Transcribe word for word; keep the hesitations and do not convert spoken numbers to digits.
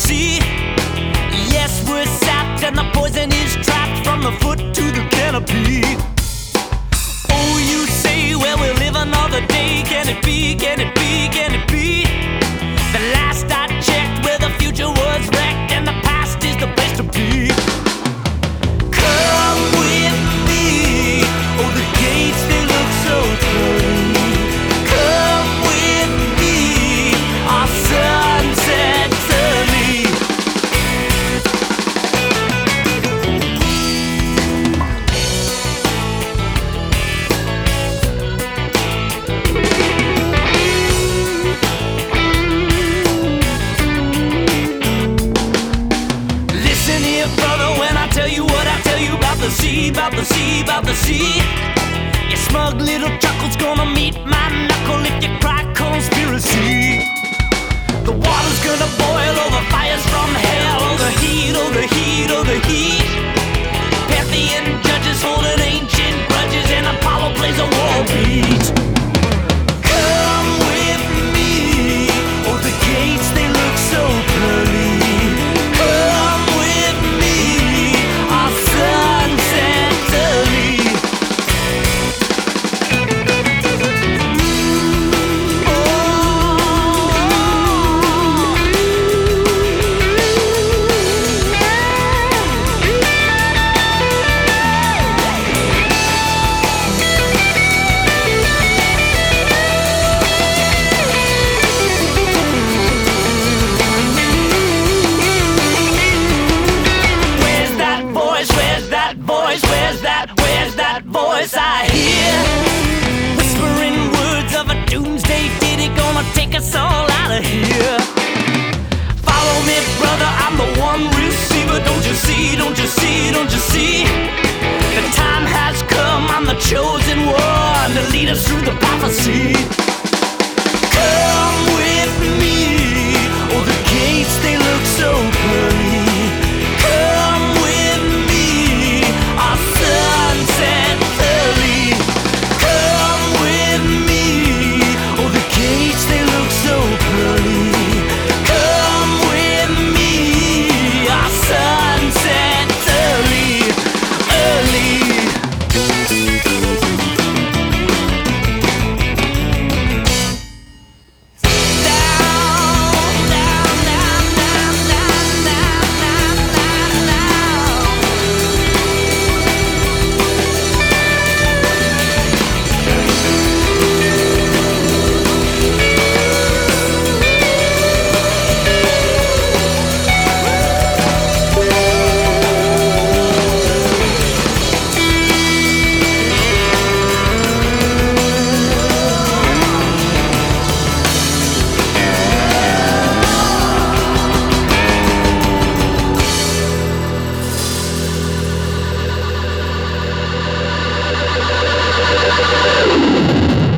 sea. Yes, we're sapped and the poison is trapped from the foot to the canopy. Oh, you say, well, we'll live another day. Can it be, can it be, can it be? The last I checked, where the future was wrecked and the past is the place to be. Come with me. Oh, the gates, they look so pretty. Come with me. Our sunset's early. Listen here, brother, when I tell you what I tell you about the sea, about the sea, about the sea. Your smug little chuckle's gonna meet my knuckle if you cry conspiracy. The water's gonna boil over fires from hell. Oh, the heat, oh, the heat, oh, the heat. Pantheon judges holding ancient grudges and Apollo plays a war beat. Come with me. Oh, the gates, they look so pearly. Come with me. Our sunset's early. Where's that voice? Where's that voice? Where's that? Where's that voice I hear? Whispering words of a doomsday ditty gonna take us all out of here. Follow me, brother, I'm the one receiver. Don't you see? Don't you see? Don't you see? The time has come, I'm the chosen one to lead us through the prophecy.